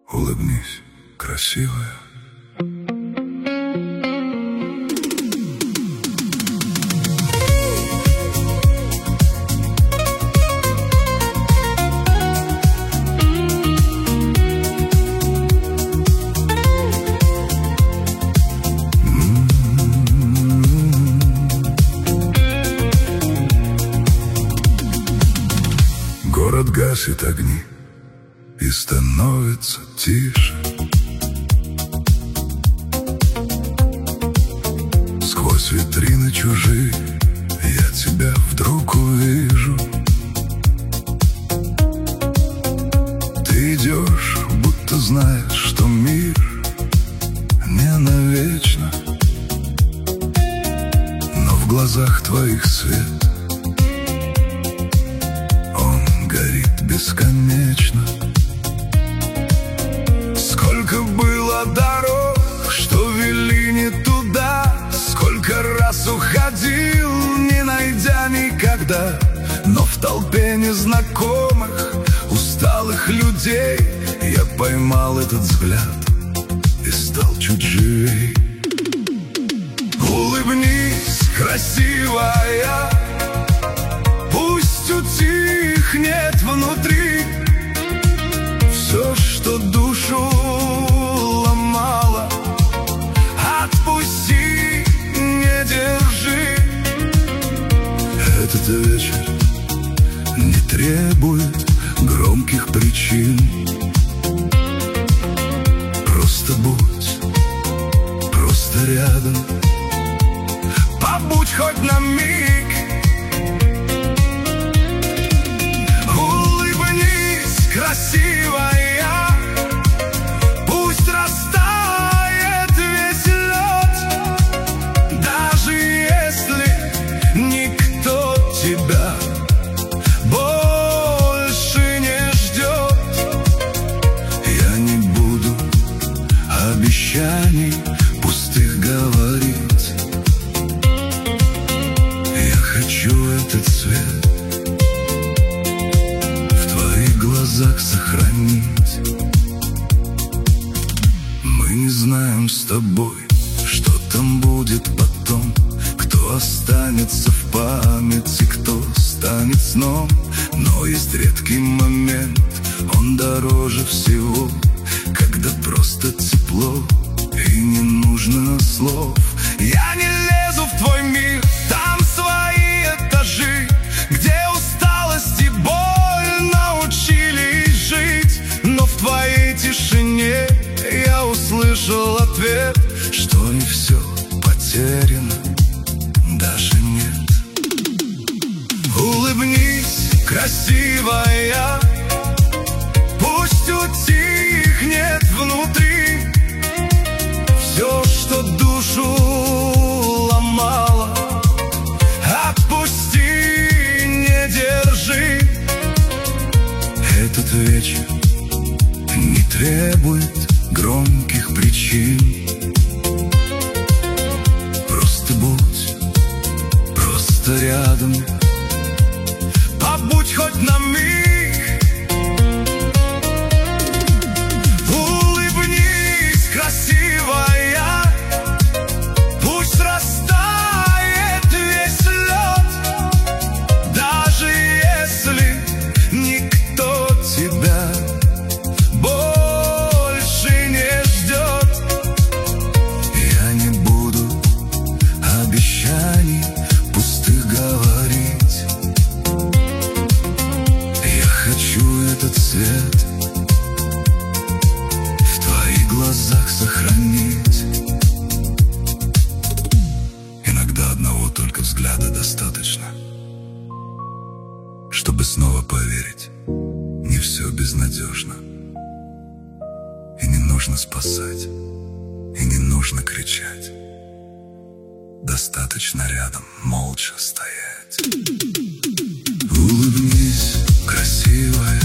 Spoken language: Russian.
Улыбнись, красивая. Город гасит огни и становится тише. Сквозь витрины чужие я тебя вдруг увижу. Ты идешь, будто знаешь, что мир не навечно, но в глазах твоих свет, он горит бесконечно. Сколько было дорог, что вели не туда, сколько раз уходил, не найдя никогда. Но в толпе незнакомых, усталых людей я поймал этот взгляд и стал чуть живей. Улыбнись, красивая, пусть утихнет внутри все, что душу ломало. Отпусти, не держи. Этот вечер не требует громких причин. Просто будь, просто рядом. Побудь хоть на миг. Улыбнись, красивая, пусть растает весь лед. Даже если никто тебя больше не ждет, я не буду обещаний пустых говорить. Я хочу этот цвет в твоих глазах сохранить. Мы не знаем с тобой, что там будет потом, кто останется в памяти, кто станет сном. Но есть редкий момент, он дороже всего, когда просто тепло и не нужно слов. Я не лезу в твой мир, там свои этажи, где усталость и боль научились жить. Но в твоей тишине я услышал ответ, что не все потеряно, даже нет. Улыбнись, красивая, пусть утихнет внутри все, что душу ломало. Отпусти, не держи. Этот вечер не требует громких причин. Просто будь, просто рядом. Побудь хоть на миг. Улыбнись, красивая, пусть растает весь лед. Даже если никто тебя больше не ждет, я не буду обещаний пустых говорить. Я хочу этот цвет в твоих глазах сохранить. Иногда одного только взгляда достаточно, чтобы снова поверить, не все безнадежно. И не нужно спасать, и не нужно кричать. Достаточно рядом молча стоять. Улыбнись, красивая,